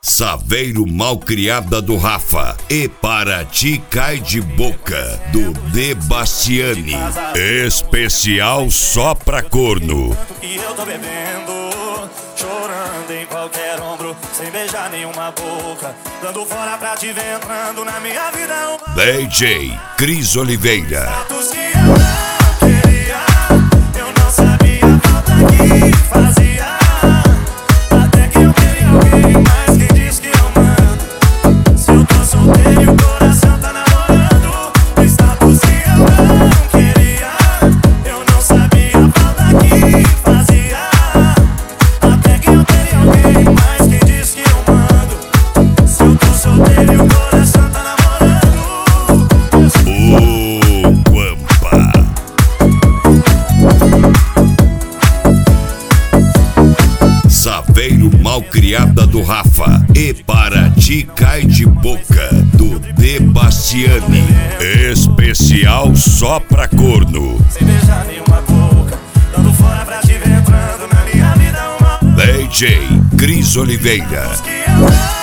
Saveiro Malcriada do Rafa e Para Ti Cai de Boca do De Bastiani. Especial só pra corno. E eu tô bebendo, chorando em qualquer ombro, sem beijar nenhuma boca, dando fora pra te ver entrando na minha vida. DJ Cris Oliveira. Eu não sabia a falta que fazia. Até que eu queria alguém mais que diz que eu mando. Se eu tô solteiro e o coração tá namorando, o status que eu não queria. Eu não sabia a falta que fazia. Até que eu queria alguém mais que diz que eu mando. Se eu tô solteiro e o coração tá namorando. Saveiro Malcriada do Rafa e Para Ti Cai de Boca do De Bastiani. Especial só pra corno. Sem beijar nenhuma boca, dando fora pra te ver entrando na minha vida. DJ Cris Oliveira.